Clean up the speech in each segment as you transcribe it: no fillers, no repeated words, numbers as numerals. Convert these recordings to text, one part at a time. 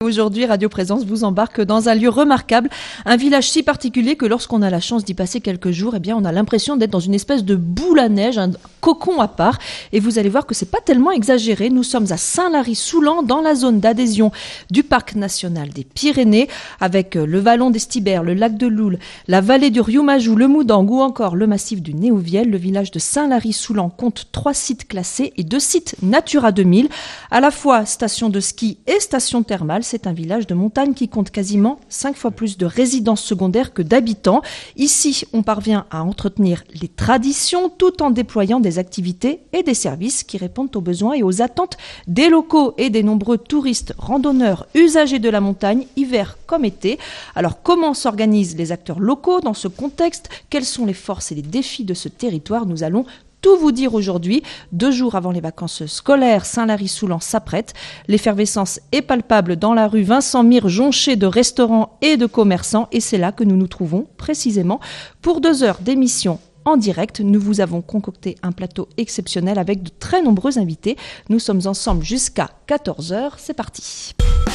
Aujourd'hui, Radio Présence vous embarque dans un lieu remarquable, un village si particulier que lorsqu'on a la chance d'y passer quelques jours, on a l'impression d'être dans une espèce de boule à neige, un cocon à part. Et vous allez voir que c'est pas tellement exagéré. Nous sommes à Saint-Lary-Soulan, dans la zone d'adhésion du Parc national des Pyrénées, avec le vallon d'Estibert, le lac de Loul, la vallée du Riomajou, le Moudang ou encore le massif du Néouviel. Le village de Saint-Lary-Soulan compte 3 sites classés et 2 sites Natura 2000, à la fois station de ski et station thermale. C'est un village de montagne qui compte quasiment 5 fois plus de résidences secondaires que d'habitants. Ici, on parvient à entretenir les traditions tout en déployant des activités et des services qui répondent aux besoins et aux attentes des locaux et des nombreux touristes, randonneurs, usagers de la montagne, hiver comme été. Alors, comment s'organisent les acteurs locaux dans ce contexte? Quelles sont les forces et les défis de ce territoire? Nous allons tout vous dire aujourd'hui. 2 jours avant les vacances scolaires, Saint-Lary-Soulan s'apprête. L'effervescence est palpable dans la rue Vincent Mire, jonchée de restaurants et de commerçants. Et c'est là que nous nous trouvons précisément pour 2 heures d'émission en direct. Nous vous avons concocté un plateau exceptionnel avec de très nombreux invités. Nous sommes ensemble jusqu'à 14h. C'est parti.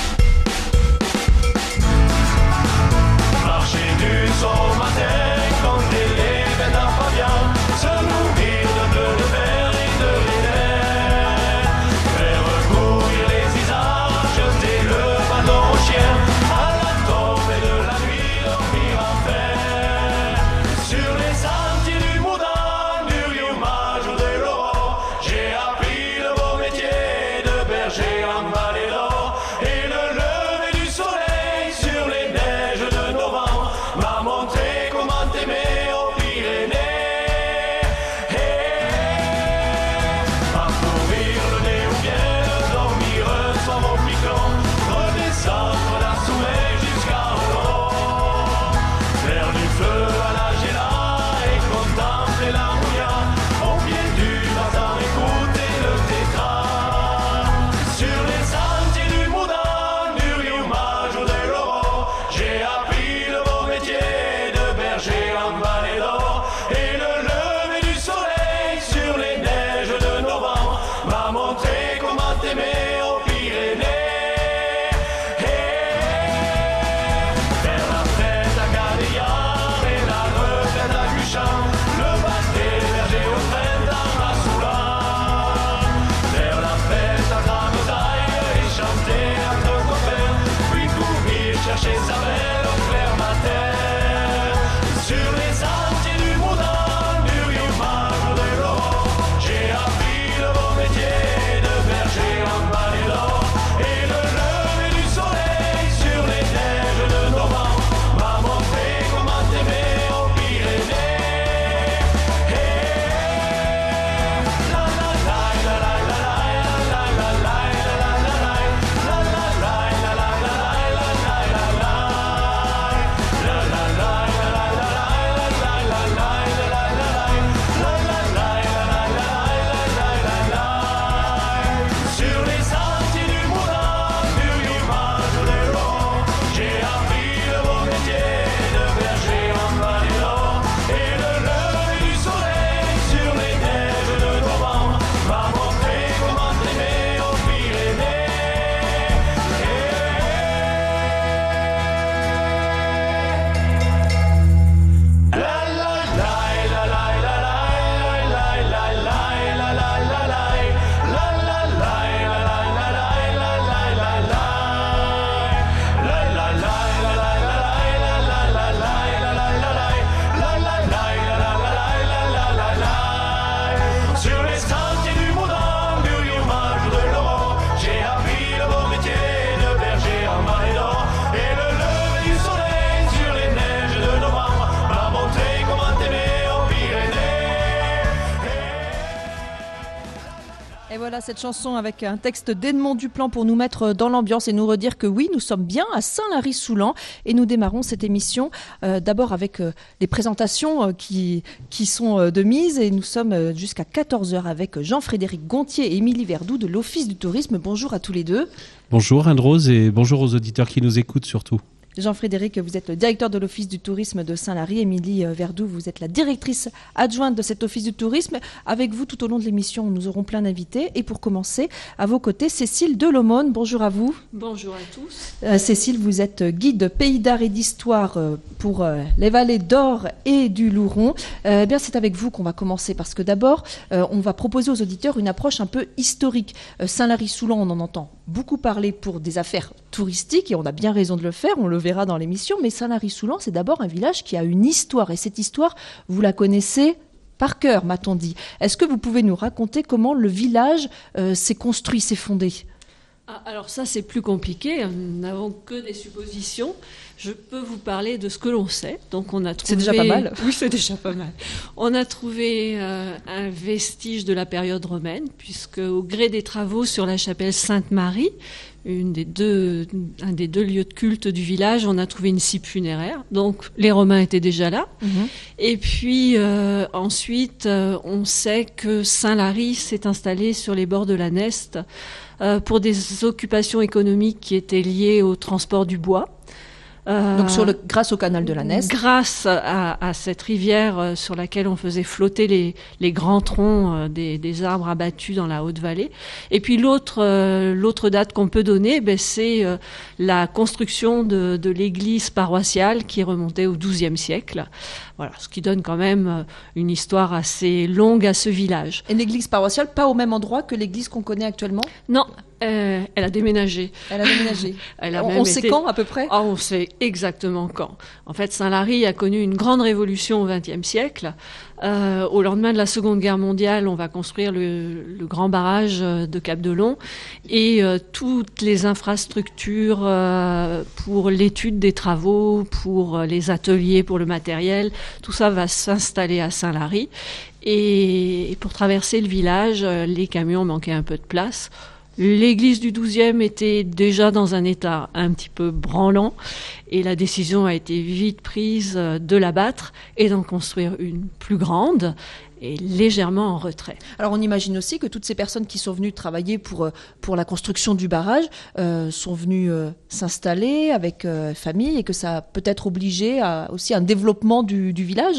Marcher du son matin, compter les bêtes à Fabien, se nourrir de bleu, de vert et de linéaire, faire courir les visages, jeter le bâton au chien, à la tombée de la nuit, dormir en paix. Sur les sentiers du Moudang, du Riomajou ou de l'Aurore, j'ai appris le beau métier de berger en vallée d'or, et le lever du soleil sur les neiges de novembre m'a montré comment t'aimer aux Pyrénées. Parcourir le Néouviel, dormir sans mon piquant, redescendre la Soumée jusqu'à Hollande, faire du feu à la Géla et contempler la Mouilla, au pied du bassin écouter le tétra. Sur les sentiers du Moudang, du Riomajou ou de l'Aurore, j'ai appris le beau métier de berger en vallée d'or, et le lever du soleil sur les neiges de novembre m'a montré comment t'aimer aux Pyrénées. Faire la fête à Gadeyar et la retraite à Guchan, le bâté berger au printemps à Soulan, faire la fête à Grametaille et chanter entre copains, puis courir chercher sa belle au clair matin. Sur les sentiers du Moudang, du Riomajou ou de l'Aurore, j'ai appris le beau métier de berger en vallée d'or, et le lever du soleil sur les neiges de novembre m'a montré comment t'aimer aux Pyrénées. La la la la la la la la la la la la la sur les sentiers du Moudang, du Riomajou ou de l'Aurore, j'ai appris le beau métier de berger en vallée d'or, et le lever du soleil sur les neiges de novembre m'a montré comment t'aimer aux Pyrénées. La la la la la la la la la la la sur les sentiers du Moudang, du Riomajou ou de l'Aurore, j'ai appris le beau métier de berger en vallée d'or, et le lever du soleil sur les neiges de novembre m'a montré comment t'aimer aux Pyrénées. Et voilà cette chanson avec un texte d'Edmond Duplan pour nous mettre dans l'ambiance et nous redire que oui, nous sommes bien à Saint-Lary-Soulan et nous démarrons cette émission d'abord avec les présentations qui sont de mise et nous sommes jusqu'à 14h avec Jean-Frédéric Gontier et Émilie Verdoux de l'Office du tourisme. Bonjour à tous les deux. Bonjour Anne-Rose et bonjour aux auditeurs qui nous écoutent surtout. Jean-Frédéric, vous êtes le directeur de l'Office du tourisme de Saint-Lary. Émilie Verdoux, vous êtes la directrice adjointe de cet Office du tourisme. Avec vous, tout au long de l'émission, nous aurons plein d'invités. Et pour commencer, à vos côtés, Cécile Delaumône. Bonjour à vous. Bonjour à tous. Cécile, vous êtes guide pays d'art et d'histoire pour les vallées d'Or et du Louron. Bien, c'est avec vous qu'on va commencer parce que d'abord, on va proposer aux auditeurs une approche un peu historique. Saint-Lary-Soulan, on en entend beaucoup parler pour des affaires touristiques et on a bien raison de le faire, on le verra dans l'émission, mais Saint-Lary-Soulan, c'est d'abord un village qui a une histoire et cette histoire, vous la connaissez par cœur, m'a-t-on dit. Est-ce que vous pouvez nous raconter comment le village s'est construit, s'est fondé ? Alors ça, c'est plus compliqué, nous n'avons que des suppositions. Je peux vous parler de ce que l'on sait. Donc on a trouvé... C'est déjà pas mal. Oui, c'est déjà pas mal. On a trouvé un vestige de la période romaine, puisque au gré des travaux sur la chapelle Sainte-Marie, un des deux lieux de culte du village, on a trouvé une cipe funéraire. Donc les Romains étaient déjà là. Et puis ensuite, on sait que Saint-Lary s'est installé sur les bords de la Neste pour des occupations économiques qui étaient liées au transport du bois. Donc grâce au canal de la Neste. Grâce à cette rivière sur laquelle on faisait flotter les grands troncs des arbres abattus dans la Haute-Vallée. Et puis l'autre date qu'on peut donner, c'est la construction de l'église paroissiale qui est remontée au XIIe siècle. Voilà, ce qui donne quand même une histoire assez longue à ce village. Et l'église paroissiale, pas au même endroit que l'église qu'on connaît actuellement ? Non, elle a déménagé. Elle a déménagé. On sait quand à peu près ? On sait exactement quand. En fait, Saint-Lary a connu une grande révolution au XXe siècle. Au lendemain de la Seconde Guerre mondiale, on va construire le grand barrage de Cap-de-Long et toutes les infrastructures pour l'étude des travaux, pour les ateliers, pour le matériel, tout ça va s'installer à Saint-Lary. Et pour traverser le village, les camions manquaient un peu de place. L'église du XIIe était déjà dans un état un petit peu branlant et la décision a été vite prise de l'abattre et d'en construire une plus grande et légèrement en retrait. Alors on imagine aussi que toutes ces personnes qui sont venues travailler pour la construction du barrage sont venues s'installer avec famille et que ça a peut-être obligé aussi un développement du village.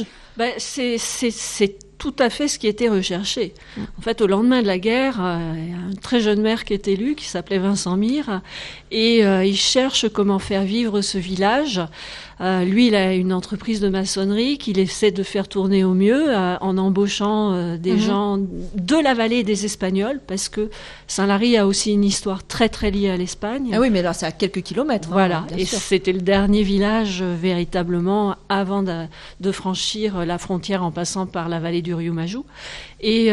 C'est tout à fait ce qui était recherché. En fait, au lendemain de la guerre, il y a un très jeune maire qui est élu, qui s'appelait Vincent Mire, et il cherche comment faire vivre ce village. Lui, il a une entreprise de maçonnerie qu'il essaie de faire tourner au mieux en embauchant des gens de la vallée des Espagnols, parce que Saint-Lary a aussi une histoire très très liée à l'Espagne. Ah oui, mais là, c'est à quelques kilomètres. Voilà, bien et sûr. c'était le dernier village véritablement avant de franchir la frontière en passant par la vallée du Riomajou. Et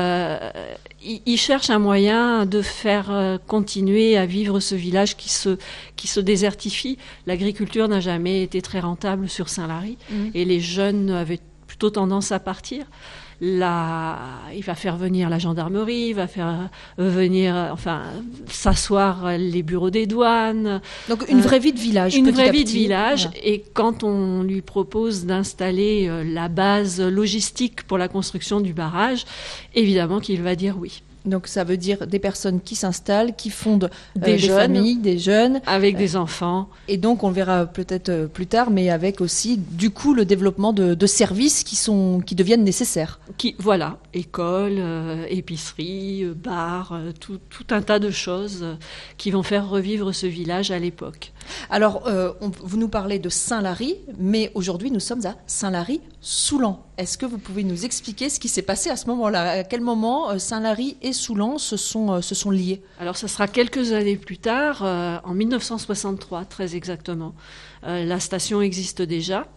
il cherche un moyen de faire continuer à vivre ce village qui se désertifie. L'agriculture n'a jamais été très rentable sur Saint-Lary et les jeunes avaient plutôt tendance à partir. Là, il va faire venir la gendarmerie, il va faire venir, s'asseoir les bureaux des douanes. Donc une vraie vie de village. Une vraie vie de petit. village. Voilà. Et quand on lui propose d'installer la base logistique pour la construction du barrage, évidemment qu'il va dire oui. Donc ça veut dire des personnes qui s'installent, qui fondent Des jeunes. familles, des jeunes. Avec des enfants. Et donc on le verra peut-être plus tard, mais avec aussi du coup le développement de services qui deviennent nécessaires. Voilà, école, épicerie, bar, tout un tas de choses qui vont faire revivre ce village à l'époque. Alors vous nous parlez de Saint-Lary, mais aujourd'hui nous sommes à Saint-Lary-Soulan. Est-ce que vous pouvez nous expliquer ce qui s'est passé à ce moment-là ? À quel moment Saint-Lary et Soulan se sont liés ? Alors ça sera quelques années plus tard, en 1963 très exactement. La station existe déjà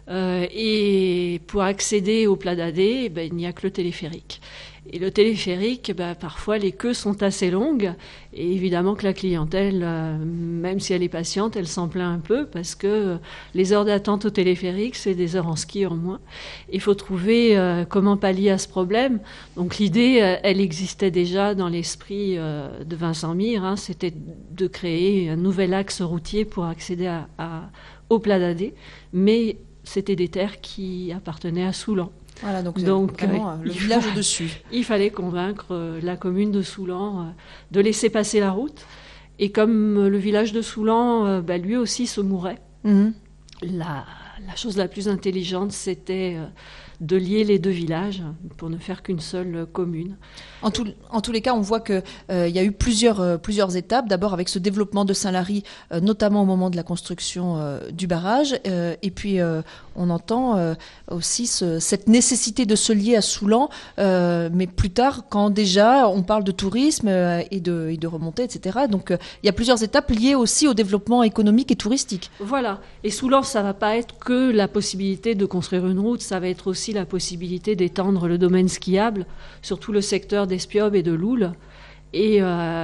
et pour accéder au Pla d'Adé, il n'y a que le téléphérique. Et le téléphérique, parfois les queues sont assez longues et évidemment que la clientèle, même si elle est patiente, elle s'en plaint un peu parce que les heures d'attente au téléphérique, c'est des heures en ski en moins. Il faut trouver comment pallier à ce problème. Donc l'idée, elle existait déjà dans l'esprit de Vincent Mire, c'était de créer un nouvel axe routier pour accéder au Pla d'Adé, mais c'était des terres qui appartenaient à Soulan. Voilà, donc vraiment le village au-dessus. Il fallait convaincre la commune de Soulan de laisser passer la route. Et comme le village de Soulan, lui aussi se mourait, Mhm. La chose la plus intelligente, c'était de lier les deux villages pour ne faire qu'une seule commune. En tous les cas, on voit qu'il y a eu plusieurs étapes. D'abord avec ce développement de Saint-Lary, notamment au moment de la construction du barrage. Et puis, on entend aussi cette nécessité de se lier à Soulan, mais plus tard, quand déjà on parle de tourisme et de remontée, etc. Donc, il y a plusieurs étapes liées aussi au développement économique et touristique. Voilà. Et Soulan, ça va pas être que la possibilité de construire une route, ça va être aussi la possibilité d'étendre le domaine skiable sur tout le secteur d'Espiob et de Loul, et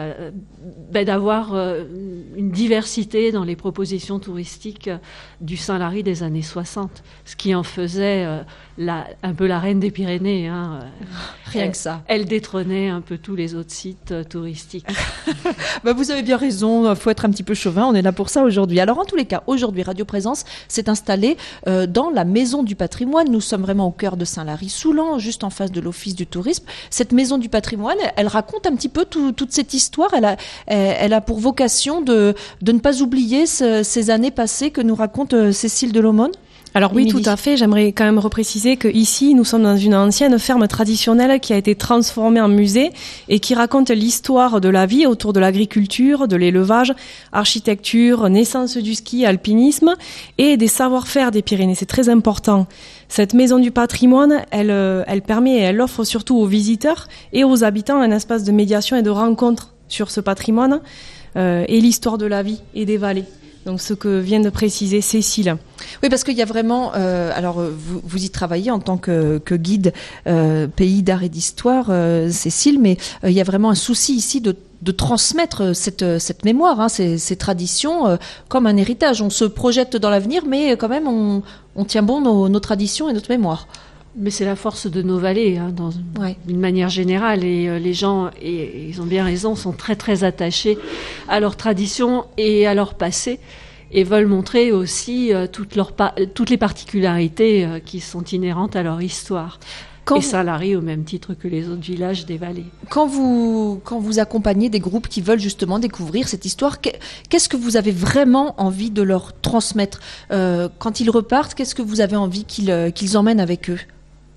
d'avoir une diversité dans les propositions touristiques du Saint-Lary des années 60, ce qui en faisait un peu la reine des Pyrénées. Hein. Rien que ça. Elle détrônait un peu tous les autres sites touristiques. Vous avez bien raison, il faut être un petit peu chauvin, on est là pour ça aujourd'hui. Alors en tous les cas, aujourd'hui, Radio Présence s'est installée dans la Maison du Patrimoine. Nous sommes vraiment au cœur de Saint-Lary-Soulan, juste en face de l'Office du Tourisme. Cette Maison du Patrimoine, elle raconte un petit peu toute cette histoire. Elle a pour vocation de ne pas oublier ces années passées que nous raconte Cécile de l'Aumône. Alors oui, Émilie. tout à fait. J'aimerais quand même repréciser que ici, nous sommes dans une ancienne ferme traditionnelle qui a été transformée en musée et qui raconte l'histoire de la vie autour de l'agriculture, de l'élevage, architecture, naissance du ski, alpinisme et des savoir-faire des Pyrénées. C'est très important. Cette maison du patrimoine, elle permet et elle offre surtout aux visiteurs et aux habitants un espace de médiation et de rencontre sur ce patrimoine et l'histoire de la vie et des vallées. Donc ce que vient de préciser Cécile. Oui, parce qu'il y a vraiment... vous y travaillez en tant que guide pays d'art et d'histoire, Cécile, mais il y a vraiment un souci ici de transmettre cette mémoire, hein, ces traditions, comme un héritage. On se projette dans l'avenir, mais quand même, on tient bon nos traditions et notre mémoire. Mais c'est la force de nos vallées, hein, d'une manière générale. Et les gens, et ils ont bien raison, sont très très attachés à leurs traditions et à leur passé, et veulent montrer aussi toutes les particularités qui sont inhérentes à leur histoire. Et Saint-Lary au même titre que les autres villages des vallées. Quand vous accompagnez des groupes qui veulent justement découvrir cette histoire, qu'est-ce que vous avez vraiment envie de leur transmettre quand ils repartent? Qu'est-ce que vous avez envie qu'ils emmènent avec eux?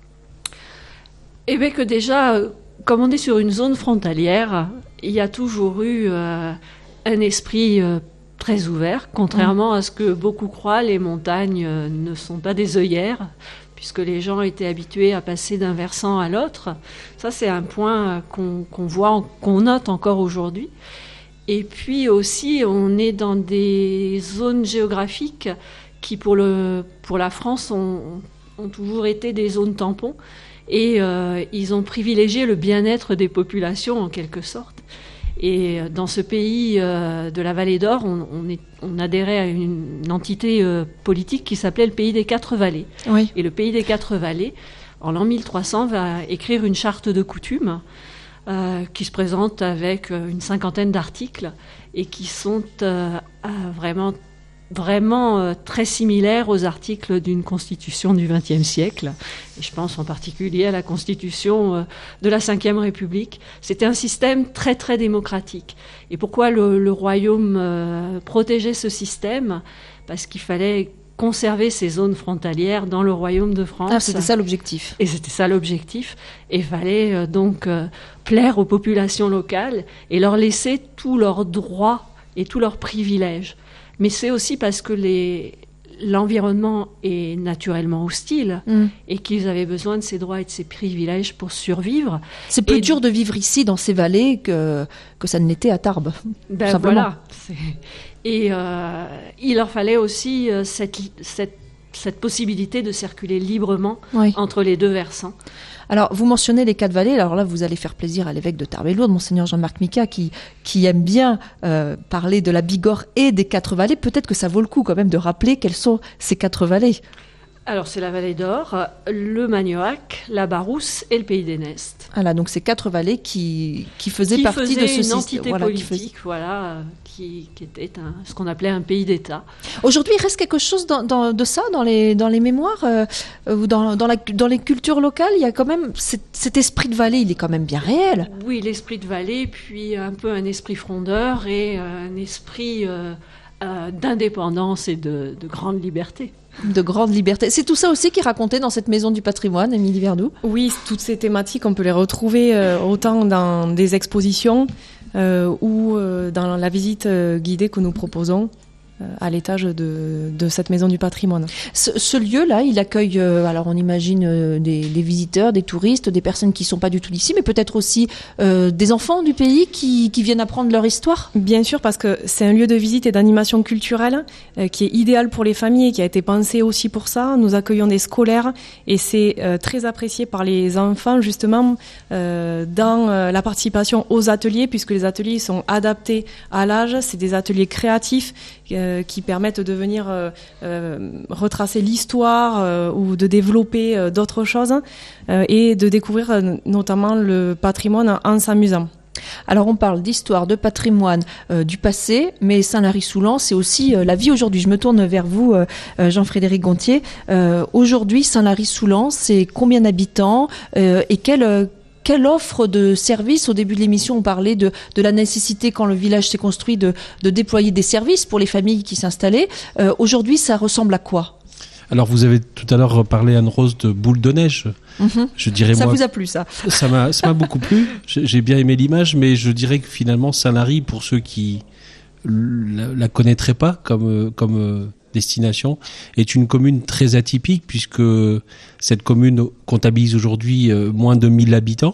Eh bien que déjà, comme on est sur une zone frontalière, il y a toujours eu un esprit très ouvert, contrairement à ce que beaucoup croient, les montagnes ne sont pas des œillères, puisque les gens étaient habitués à passer d'un versant à l'autre. Ça, c'est un point qu'on voit, qu'on note encore aujourd'hui. Et puis aussi, on est dans des zones géographiques qui, pour la France, ont toujours été des zones tampons. Et ils ont privilégié le bien-être des populations, en quelque sorte. Et dans ce pays de la Vallée d'Or, on adhérait à une entité politique qui s'appelait le Pays des Quatre Vallées. Oui. Et le Pays des Quatre Vallées, en l'an 1300, va écrire une charte de coutumes qui se présente avec une cinquantaine d'articles et qui sont vraiment très similaires aux articles d'une constitution du XXe siècle. Et je pense en particulier à la constitution de la Ve République. C'était un système très très démocratique. Et pourquoi le royaume protégeait ce système? Parce qu'il fallait conserver ces zones frontalières dans le royaume de France. Ah, c'était ça l'objectif. Et c'était ça l'objectif. Et il fallait donc plaire aux populations locales et leur laisser tous leurs droits et tous leurs privilèges. Mais c'est aussi parce que l'environnement est naturellement hostile et qu'ils avaient besoin de ces droits et de ces privilèges pour survivre. C'est plus dur de vivre ici, dans ces vallées, que ça ne l'était à Tarbes. Ben voilà. Et il leur fallait aussi cette possibilité de circuler librement entre les deux versants. Alors, vous mentionnez les Quatre Vallées. Alors là, vous allez faire plaisir à l'évêque de Tarbes et Lourdes, Monseigneur Jean-Marc Micas, qui aime bien parler de la Bigorre et des Quatre Vallées. Peut-être que ça vaut le coup quand même de rappeler quelles sont ces Quatre Vallées. Alors, c'est la Vallée d'Or, le Magnoac, la Barousse et le Pays des Nestes. Voilà, donc ces Quatre Vallées qui faisaient partie de ce système. Une entité politique, qui était ce qu'on appelait un pays d'État. Aujourd'hui, il reste quelque chose de ça dans les mémoires ou dans les cultures locales. Il y a quand même cet esprit de vallée, il est quand même bien réel. Oui, l'esprit de vallée, puis un peu un esprit frondeur et un esprit d'indépendance et de grande liberté. De grande liberté. C'est tout ça aussi qui est raconté dans cette maison du patrimoine, Émilie Verdoux? Oui, toutes ces thématiques, on peut les retrouver autant dans des expositions ou dans la visite guidée que nous proposons à l'étage de cette maison du patrimoine. Ce lieu-là, il accueille, alors on imagine des visiteurs, des touristes, des personnes qui ne sont pas du tout d'ici, mais peut-être aussi des enfants du pays qui viennent apprendre leur histoire? Bien sûr, parce que c'est un lieu de visite et d'animation culturelle qui est idéal pour les familles et qui a été pensé aussi pour ça. Nous accueillons des scolaires et c'est très apprécié par les enfants justement dans la participation aux ateliers, puisque les ateliers sont adaptés à l'âge. C'est des ateliers créatifs qui permettent de venir retracer l'histoire ou de développer d'autres choses et de découvrir notamment le patrimoine en s'amusant. Alors on parle d'histoire, de patrimoine, du passé, mais Saint-Lary-Soulan, c'est aussi la vie aujourd'hui. Je me tourne vers vous, Jean-Frédéric Gontier. Aujourd'hui, Saint-Lary-Soulan, c'est combien d'habitants et quelle offre de services? Au début de l'émission, on parlait de la nécessité, quand le village s'est construit, de déployer des services pour les familles qui s'installaient. Aujourd'hui, ça ressemble à quoi? Alors, vous avez tout à l'heure parlé, Anne-Rose, de boule de neige. Je dirais, ça moi, vous a plu, ça? Ça m'a beaucoup plu. J'ai bien aimé l'image, mais je dirais que finalement, Saint-Lary, pour ceux qui la connaîtraient pas comme destination, est une commune très atypique, puisque cette commune comptabilise aujourd'hui moins de 1000 habitants.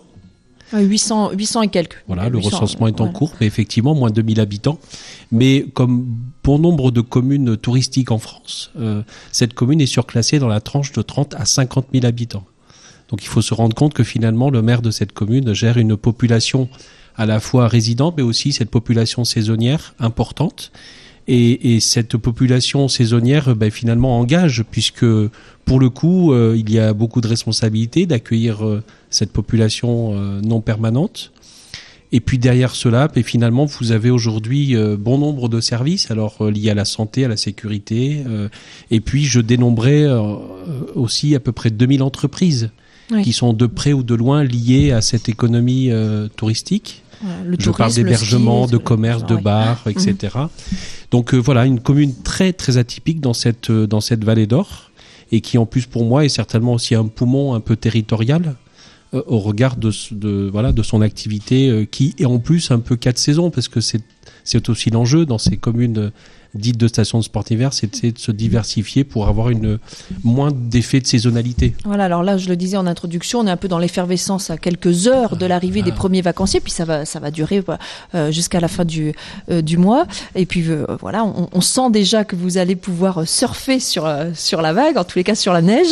800 et quelques. Voilà, le 800, recensement est en voilà. cours, mais effectivement, moins de 1000 habitants. Mais comme bon nombre de communes touristiques en France, cette commune est surclassée dans la tranche de 30 à 50 000 habitants. Donc il faut se rendre compte que finalement, le maire de cette commune gère une population à la fois résidente, mais aussi cette population saisonnière importante. Et cette population saisonnière, finalement, engage, puisque pour le coup, il y a beaucoup de responsabilités d'accueillir cette population non permanente. Et puis derrière cela, finalement, vous avez aujourd'hui bon nombre de services, alors liés à la santé, à la sécurité. Et puis je dénombrais aussi à peu près 2000 entreprises qui sont de près ou de loin liées à cette économie touristique. Le Je parle tourisme, d'hébergement, le ski, de commerce, de bars, etc. Donc voilà, une commune très très atypique dans cette vallée d'Or, et qui en plus pour moi est certainement aussi un poumon un peu territorial au regard de son activité qui est en plus un peu 4 saisons, parce que c'est aussi l'enjeu dans ces communes dites de stations de sport hiver, c'est de se diversifier pour avoir moins d'effet de saisonnalité. Voilà, alors là, je le disais en introduction, on est un peu dans l'effervescence à quelques heures de l'arrivée des premiers vacanciers, puis ça va durer jusqu'à la fin du mois. Et puis voilà, on sent déjà que vous allez pouvoir surfer sur la vague, en tous les cas sur la neige,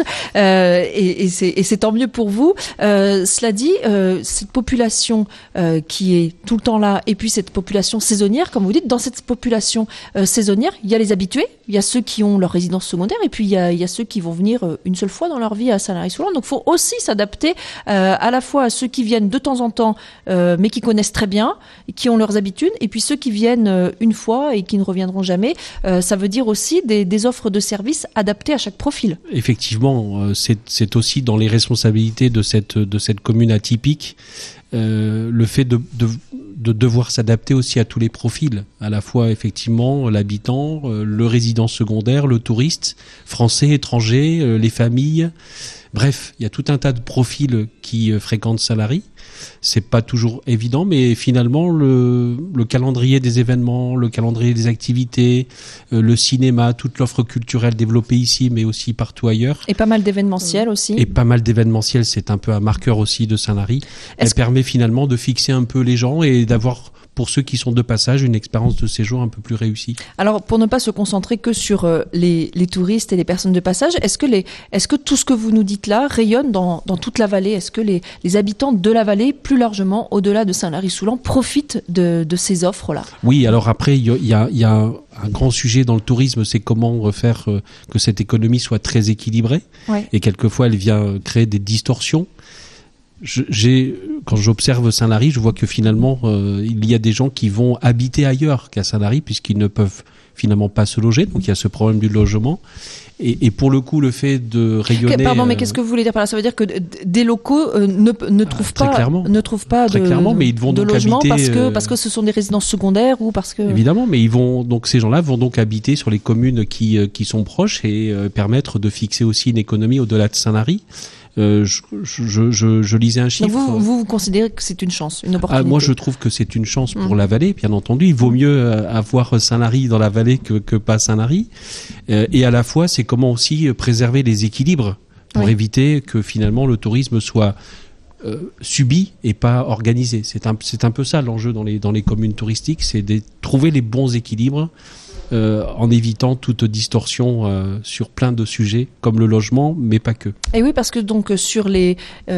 et c'est tant mieux pour vous. Cela dit, cette population qui est tout le temps là, et puis cette population saisonnière, comme vous dites, dans cette population saisonnière, il y a les habitués, il y a ceux qui ont leur résidence secondaire, et puis il y a ceux qui vont venir une seule fois dans leur vie à Saint-Lary-Soulan. Donc il faut aussi s'adapter à la fois à ceux qui viennent de temps en temps, mais qui connaissent très bien, et qui ont leurs habitudes, et puis ceux qui viennent une fois et qui ne reviendront jamais. Ça veut dire aussi des offres de services adaptées à chaque profil. Effectivement, c'est aussi dans les responsabilités de cette commune atypique, le fait de devoir s'adapter aussi à tous les profils, à la fois effectivement l'habitant, le résident secondaire, le touriste, français, étranger, les familles. Bref, il y a tout un tas de profils qui fréquentent Saint-Lary. C'est pas toujours évident, mais finalement le calendrier des événements, le calendrier des activités, le cinéma, toute l'offre culturelle développée ici, mais aussi partout ailleurs. Et pas mal d'événementiels aussi. Et pas mal d'événementiels, c'est un peu un marqueur aussi de Saint-Lary. Elle permet finalement de fixer un peu les gens et d'avoir, pour ceux qui sont de passage, une expérience de séjour un peu plus réussie. Alors, pour ne pas se concentrer que sur les touristes et les personnes de passage, est-ce que tout ce que vous nous dites là rayonne dans toute la vallée? Est-ce que les habitants de la vallée, plus largement, au-delà de Saint-Lary-Soulan, profitent de ces offres-là? Oui, alors après, il y a un grand sujet dans le tourisme, c'est comment faire que cette économie soit très équilibrée. Ouais. Et quelquefois, elle vient créer des distorsions. Quand j'observe Saint-Lary, je vois que finalement, il y a des gens qui vont habiter ailleurs qu'à Saint-Lary puisqu'ils ne peuvent finalement pas se loger. Donc il y a ce problème du logement. Et pour le coup, le fait de rayonner. Pardon, mais qu'est-ce que vous voulez dire par là? Ça veut dire que des locaux ne trouvent pas très clairement, mais ils vont de donc logement habiter, parce que ce sont des résidences secondaires ou parce que. Évidemment, mais ces gens-là vont donc habiter sur les communes qui sont proches et permettre de fixer aussi une économie au-delà de Saint-Lary. Je lisais un chiffre. Donc vous considérez que c'est une chance, une opportunité? Moi, je trouve que c'est une chance pour la vallée, bien entendu. Il vaut mieux avoir Saint-Lary dans la vallée que pas Saint-Lary. Et à la fois, c'est comment aussi préserver les équilibres pour éviter que finalement le tourisme soit subi et pas organisé. C'est un peu ça l'enjeu dans les communes touristiques, c'est de trouver les bons équilibres. En évitant toute distorsion sur plein de sujets comme le logement, mais pas que. Et oui, parce que donc sur les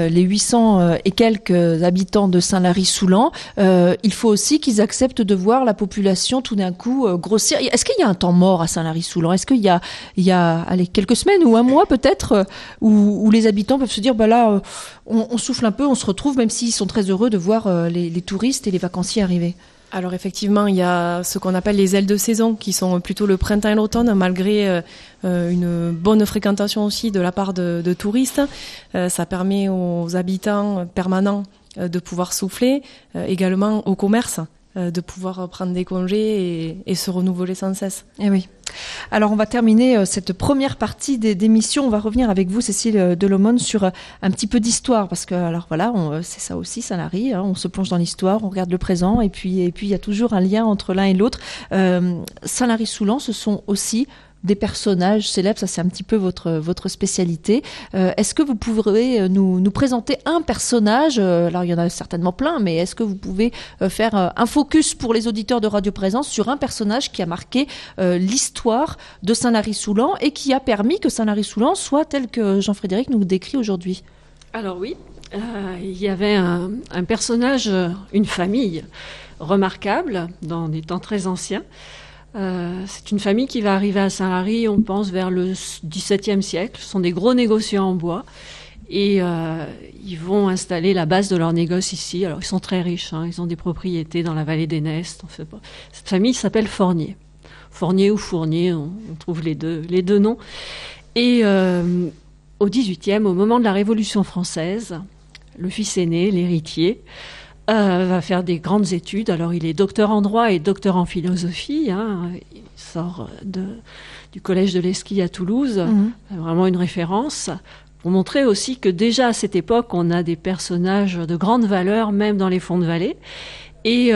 800 et quelques habitants de Saint-Lary-Soulan, il faut aussi qu'ils acceptent de voir la population tout d'un coup grossir. Est-ce qu'il y a un temps mort à Saint-Lary-Soulan? Est-ce qu'il y a quelques semaines ou un mois peut-être où les habitants peuvent se dire là on souffle un peu, on se retrouve, même s'ils sont très heureux de voir les touristes et les vacanciers arriver? Alors effectivement, il y a ce qu'on appelle les ailes de saison, qui sont plutôt le printemps et l'automne, malgré une bonne fréquentation aussi de la part de touristes. Ça permet aux habitants permanents de pouvoir souffler, également au commerce de pouvoir prendre des congés et se renouveler sans cesse. Eh oui. Alors on va terminer cette première partie d'émission. On va revenir avec vous, Cécile Delomone, sur un petit peu d'histoire, parce que alors voilà, c'est ça aussi Saint-Lary, on se plonge dans l'histoire, on regarde le présent, et puis il y a toujours un lien entre l'un et l'autre. Saint-Lary-Soulan, ce sont aussi des personnages célèbres, ça c'est un petit peu votre spécialité. Est-ce que vous pourrez nous présenter un personnage? Alors il y en a certainement plein, mais est-ce que vous pouvez faire un focus pour les auditeurs de Radio Présence sur un personnage qui a marqué l'histoire de Saint-Lary-Soulan et qui a permis que Saint-Lary-Soulan soit tel que Jean-Frédéric nous décrit aujourd'hui? Alors oui, il y avait un personnage, une famille remarquable dans des temps très anciens. C'est une famille qui va arriver à Saint-Lary, on pense, vers le XVIIe siècle. Ce sont des gros négociants en bois et ils vont installer la base de leur négoce ici. Alors, ils sont très riches, ils ont des propriétés dans la vallée des Nestes. Cette famille s'appelle Fournier. Fournier ou Fournier, on trouve les deux noms. Et au XVIIIe, au moment de la Révolution française, le fils aîné, l'héritier, va faire des grandes études. Alors, il est docteur en droit et docteur en philosophie. Il sort du collège de l'Esquille à Toulouse. Vraiment une référence. Pour montrer aussi que déjà à cette époque, on a des personnages de grande valeur, même dans les fonds de vallée. Et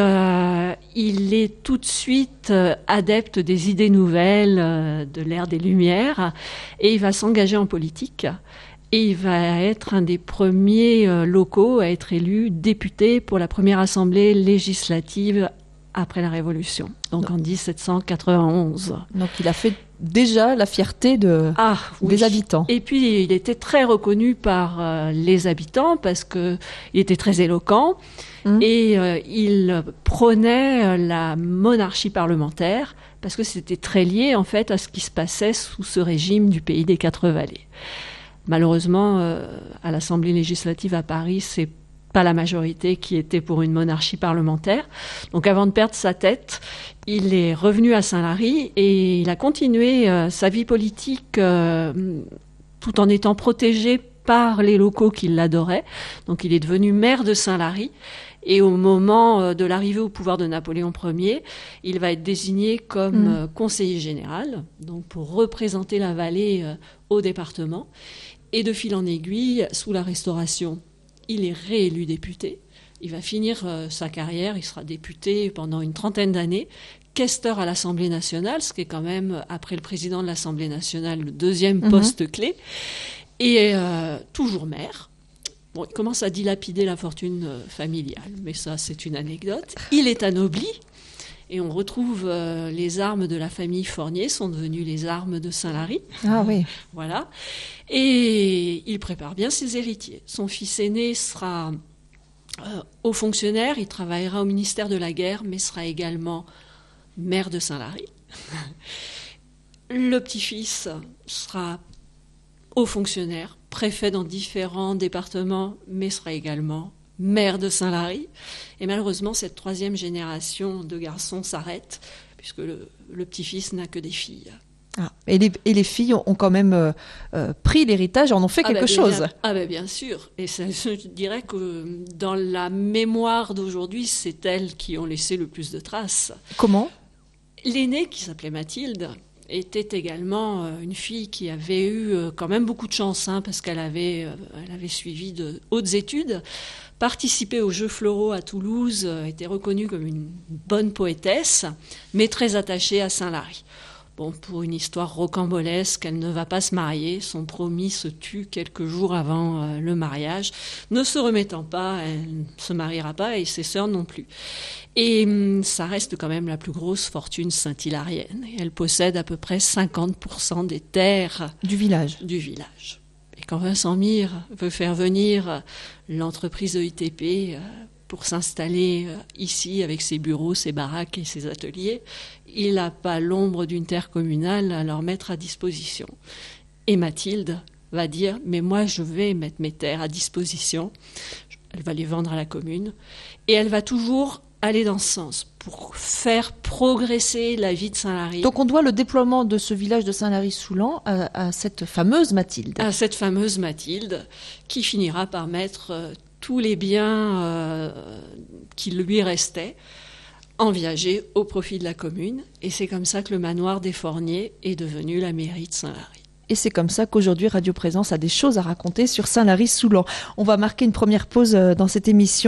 il est tout de suite adepte des idées nouvelles, de l'ère des Lumières. Et il va s'engager en politique. Et il va être un des premiers locaux à être élu député pour la première assemblée législative après la Révolution, donc en 1791. Donc il a fait déjà la fierté des habitants. Et puis il était très reconnu par les habitants parce qu'il était très éloquent et il prônait la monarchie parlementaire parce que c'était très lié en fait à ce qui se passait sous ce régime du pays des Quatre Vallées. Malheureusement, à l'Assemblée législative à Paris, c'est pas la majorité qui était pour une monarchie parlementaire. Donc avant de perdre sa tête, il est revenu à Saint-Lary et il a continué sa vie politique tout en étant protégé par les locaux qui l'adoraient. Donc il est devenu maire de Saint-Lary. Et au moment de l'arrivée au pouvoir de Napoléon Ier, il va être désigné comme conseiller général, donc pour représenter la vallée au département. Et de fil en aiguille, sous la Restauration, il est réélu député. Il va finir sa carrière, il sera député pendant une trentaine d'années, questeur à l'Assemblée nationale, ce qui est quand même, après le président de l'Assemblée nationale, le deuxième poste clé, et toujours maire. Bon, il commence à dilapider la fortune familiale, mais ça, c'est une anecdote. Il est anobli, et on retrouve les armes de la famille Fournier sont devenues les armes de Saint-Lary. Ah oui. Voilà. Et il prépare bien ses héritiers. Son fils aîné sera haut fonctionnaire, il travaillera au ministère de la Guerre, mais sera également maire de Saint-Lary. Le petit-fils sera haut fonctionnaire, préfet dans différents départements, mais sera également maire de Saint-Lary. Et malheureusement, cette troisième génération de garçons s'arrête, puisque le petit-fils n'a que des filles. Ah, et les filles ont quand même pris l'héritage, en ont fait quelque chose. Bien sûr. Et je dirais que dans la mémoire d'aujourd'hui, c'est elles qui ont laissé le plus de traces. Comment ? L'aînée, qui s'appelait Mathilde, était également une fille qui avait eu quand même beaucoup de chance, parce qu'elle avait suivi de hautes études, participé aux Jeux Floraux à Toulouse, était reconnue comme une bonne poétesse, mais très attachée à Saint-Lary. Bon, pour une histoire rocambolesque, elle ne va pas se marier. Son promis se tue quelques jours avant le mariage. Ne se remettant pas, elle ne se mariera pas et ses sœurs non plus. Et ça reste quand même la plus grosse fortune saint-hilarienne. Elle possède à peu près 50% des terres du village. Et quand Vincent Mire veut faire venir l'entreprise de ITP pour s'installer ici avec ses bureaux, ses baraques et ses ateliers, il n'a pas l'ombre d'une terre communale à leur mettre à disposition. Et Mathilde va dire « Mais moi, je vais mettre mes terres à disposition. » Elle va les vendre à la commune. Et elle va toujours aller dans ce sens pour faire progresser la vie de Saint-Lary. Donc on doit le déploiement de ce village de Saint-Lary-Soulan à cette fameuse Mathilde. À cette fameuse Mathilde qui finira par mettre tous les biens qui lui restaient en viager au profit de la commune. Et c'est comme ça que le manoir des Fourniers est devenu la mairie de Saint-Lary. Et c'est comme ça qu'aujourd'hui Radio Présence a des choses à raconter sur Saint-Lary-Soulan. On va marquer une première pause dans cette émission.